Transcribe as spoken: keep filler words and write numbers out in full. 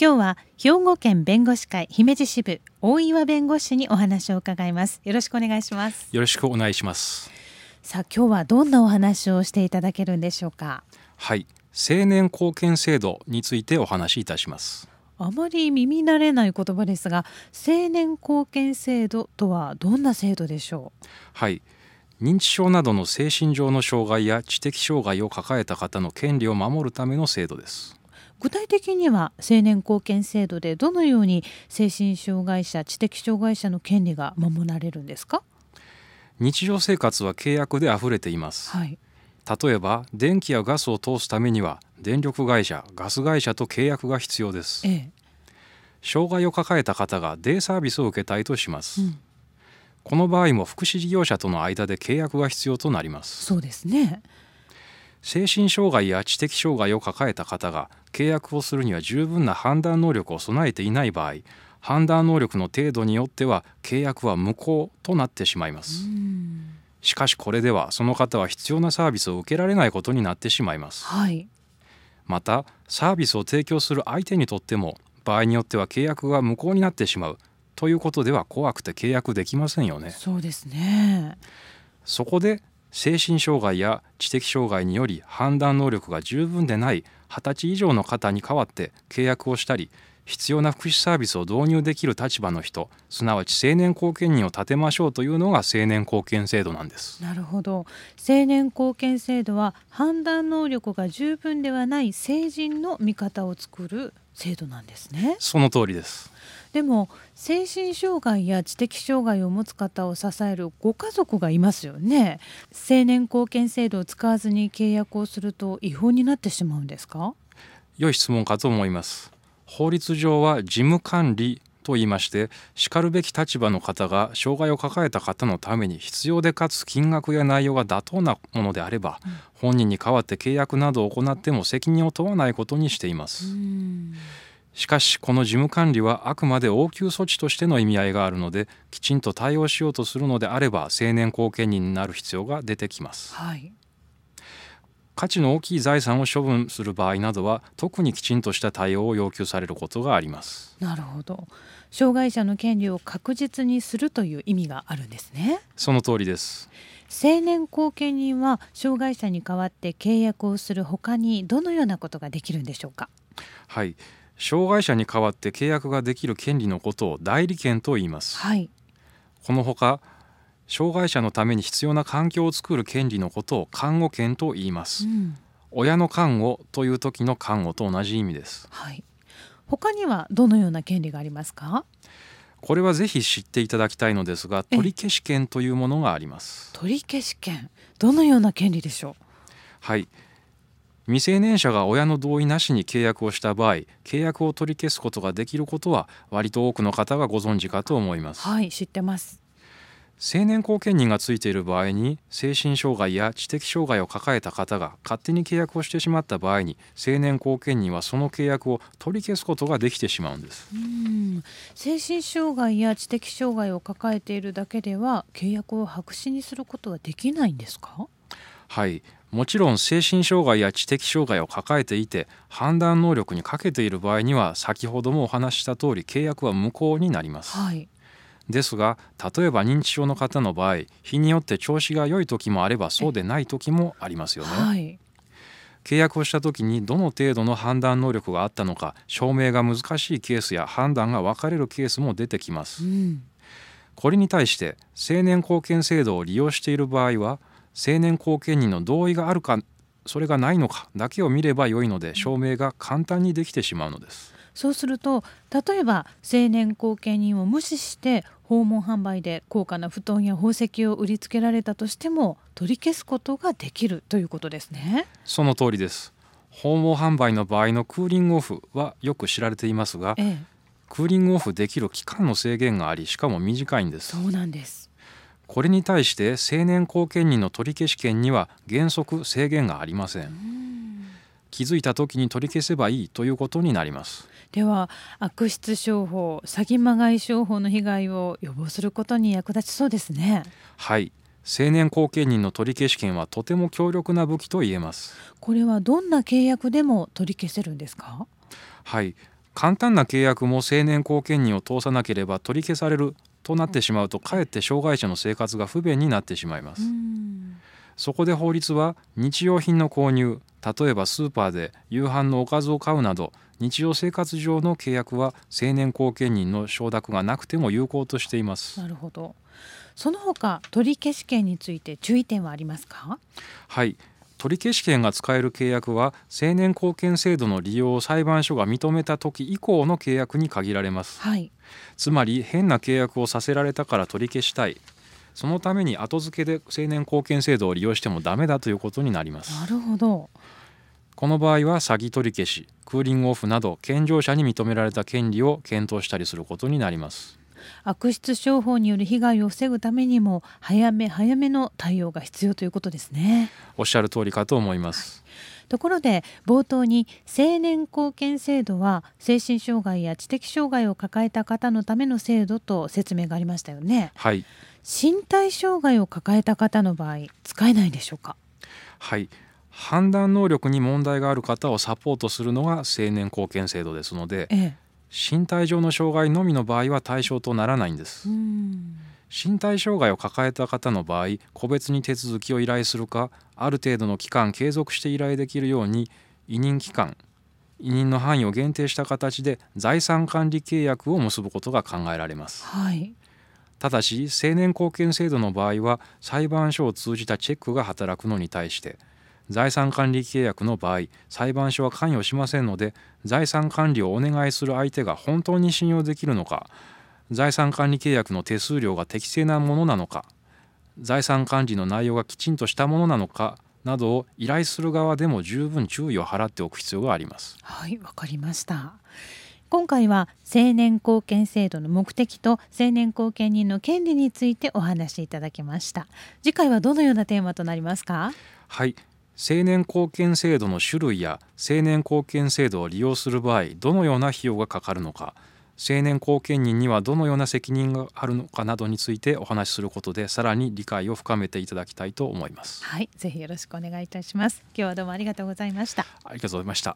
今日は兵庫県弁護士会姫路支部大岩弁護士にお話を伺います。よろしくお願いします。 よろしくお願いします。 さあ、今日はどんなお話をしていただけるんでしょうか。 はい、青年貢献制度についてお話しいたします。 あまり耳慣れない言葉ですが、青年貢献制度とはどんな制度でしょう。 はい、認知症などの精神上の障害や知的障害を抱えた方の権利を守るための制度です。 具体的には青年貢献制度でどのように精神障害者、知的障害者の権利が守られるんですか。 日常生活は契約であふれています、 はい、 例えば電気やガスを通すためには電力会社、ガス会社と契約が必要です、 ええ、 障害を抱えた方がデイサービスを受けたいとします、 うん、 この場合も福祉事業者との間で契約が必要となります。 そうですね。 精神障害や知的障害を抱えた方が契約をするには十分な判断能力を備えていない場合、判断能力の程度によっては契約は無効となってしまいます。しかしこれではその方は必要なサービスを受けられないことになってしまいます、 はい、 またサービスを提供する相手にとっても場合によっては契約が無効になってしまうということでは怖くて契約できませんよね。 そうですね。 そこで精神障害や知的障害により判断能力が十分でないはたち以上の方に代わって契約をしたり、必要な福祉サービスを導入できる立場の人、すなわち青年貢献人を立てましょうというのが青年貢献制度なんです。 なるほど。青年貢献制度は判断能力が十分ではない成人の味方を作る制度なんですね。 その通りです。 でも精神障害や知的障害を持つ方を支えるご家族がいますよね。青年貢献制度を使わずに契約をすると違法になってしまうんですか。 良い質問かと思います。法律上は事務管理と言いまして、しかるべき立場の方が障害を抱えた方のために必要でかつ金額や内容が妥当なものであれば、うん、本人に代わって契約などを行っても責任を問わないことにしています。 うん、 しかしこの事務管理はあくまで応急措置としての意味合いがあるので、きちんと対応しようとするのであれば青年貢献人になる必要が出てきます、 はい、 価値の大きい財産を処分する場合などは特にきちんとした対応を要求されることがあります。 なるほど。障害者の権利を確実にするという意味があるんですね。 その通りです。 青年貢献人は障害者に代わって契約をするほかにどのようなことができるんでしょうか。 はい、障害者に代わって契約ができる権利のことを代理権と言います、 はい、 このほか障害者のために必要な環境を作る権利のことを監護権と言います、うん、親の監護という時の監護と同じ意味です、 はい、他にはどのような権利がありますか。 これはぜひ知っていただきたいのですが、取り消し権というものがあります。 取り消し権、どのような権利でしょう。 はい、未成年者が親の同意なしに契約をした場合、契約を取り消すことができることは割と多くの方がご存知かと思います。 はい、知ってます。 青年貢献人がついている場合に、精神障害や知的障害を抱えた方が勝手に契約をしてしまった場合に、青年貢献人はその契約を取り消すことができてしまうんです。 うーん、精神障害や知的障害を抱えているだけでは契約を白紙にすることはできないんですか。 はい、もちろん精神障害や知的障害を抱えていて判断能力に欠けている場合には、先ほどもお話しした通り契約は無効になります、 はい、 ですが例えば認知症の方の場合、日によって調子が良い時もあればそうでない時もありますよね、 はい、 契約をした時にどの程度の判断能力があったのか証明が難しいケースや判断が分かれるケースも出てきます、うん、これに対して青年貢献制度を利用している場合は、青年貢献人の同意があるかそれがないのかだけを見れば良いので、証明が簡単にできてしまうのです。 そうすると例えば青年貢献人を無視して訪問販売で高価な布団や宝石を売りつけられたとしても取り消すことができるということですね。 その通りです。訪問販売の場合のクーリングオフはよく知られていますが、ええ、クーリングオフできる期間の制限があり、しかも短いんです。 そうなんです。 これに対して青年貢献人の取り消し権には原則制限がありません。うん、気づいた時に取り消せばいいということになります。 では悪質商法、詐欺まがい商法の被害を予防することに役立ちそうですね。 はい、青年貢献人の取り消し権はとても強力な武器と言えます。 これはどんな契約でも取り消せるんですか。 はい、 簡単な契約も成年後見人を通さなければ取り消されるとなってしまうと、かえって障害者の生活が不便になってしまいます。そこで法律は日用品の購入、例えばスーパーで夕飯のおかずを買うなど日常生活上の契約は成年後見人の承諾がなくても有効としています。 なるほど。その他取消権について注意点はありますか？ はい、取消権が使える契約は成年後見制度の利用を裁判所が認めた時以降の契約に限られます。 はい、 つまり変な契約をさせられたから取り消したい、そのために後付けで成年後見制度を利用してもダメだということになります。 なるほど。 この場合は詐欺取り消し、クーリングオフなど健常者に認められた権利を検討したりすることになります。 悪質商法による被害を防ぐためにも早め早めの対応が必要ということですね。 おっしゃる通りかと思います。 はい、ところで冒頭に成年後見制度は精神障害や知的障害を抱えた方のための制度と説明がありましたよね。 はい、 身体障害を抱えた方の場合使えないでしょうか？ はい、判断能力に問題がある方をサポートするのが成年後見制度ですので、ええ、身体上の障害のみの場合は対象とならないんです。うん、身体障害を抱えた方の場合、個別に手続きを依頼するか、ある程度の期間継続して依頼できるように委任期間、委任の範囲を限定した形で財産管理契約を結ぶことが考えられます。 はい、 ただし成年後見制度の場合は裁判所を通じたチェックが働くのに対して、財産管理契約の場合裁判所は関与しませんので、財産管理をお願いする相手が本当に信用できるのか、財産管理契約の手数料が適正なものなのか、財産管理の内容がきちんとしたものなのかなどを依頼する側でも十分注意を払っておく必要があります。 はい、わかりました。今回は成年後見制度の目的と成年後見人の権利についてお話しいただきました。次回はどのようなテーマとなりますか？ はい、成年後見制度の種類や成年後見制度を利用する場合どのような費用がかかるのか、成年後見人にはどのような責任があるのかなどについてお話しすることでさらに理解を深めていただきたいと思います。 はい、ぜひよろしくお願いいたします。今日はどうもありがとうございました。 ありがとうございました。